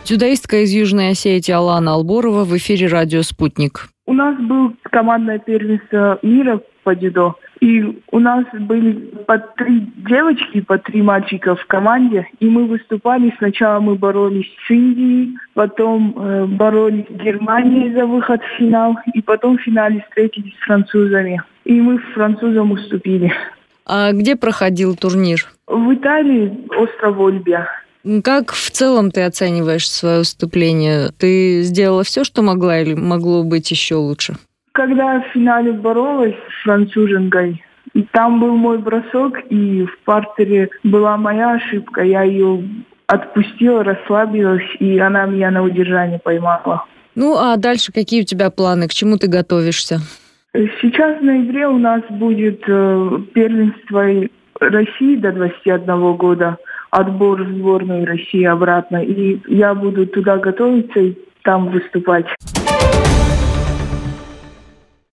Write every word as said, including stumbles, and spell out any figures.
Дзюдоистка из Южной Осетии Алана Алборова в эфире радио «Спутник». У нас было командное первенство мира по дзюдо. И у нас были по три девочки, по три мальчика в команде. И мы выступали. Сначала мы боролись с Индией, потом э, боролись с Германией за выход в финал. И потом в финале встретились с французами. И мы французам уступили. А где проходил турнир? В Италии, остров Ольбия. Как в целом ты оцениваешь свое выступление? Ты сделала все, что могла, или могло быть еще лучше? Когда в финале боролась с француженкой, там был мой бросок, и в партере была моя ошибка. Я ее отпустила, расслабилась, и она меня на удержание поймала. Ну, а дальше какие у тебя планы? К чему ты готовишься? Сейчас в ноябре у нас будет э, первенство России до двадцати одного года, отбор в сборную России обратно. И я буду туда готовиться и там выступать.